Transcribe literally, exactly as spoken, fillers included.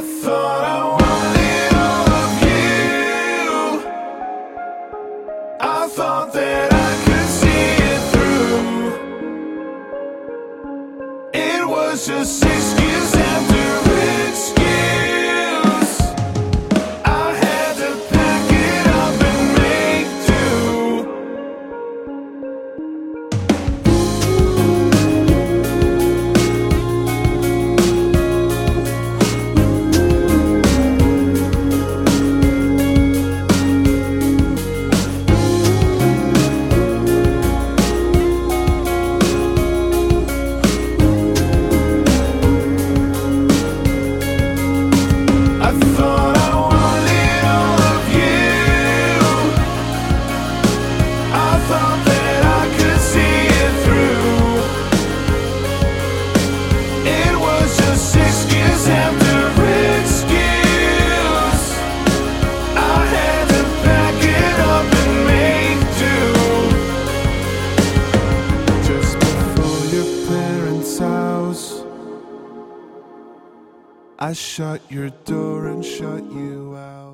thought I wanted all of you. I thought that I could see it through. It was just excuse after excuse. I had to pack it up and make do. I thought I wanted all of you. I thought that I could see it through. It was just excuse after excuse. I had to pack it up and make do. Just before your parents' house, I shut your door and shut you out.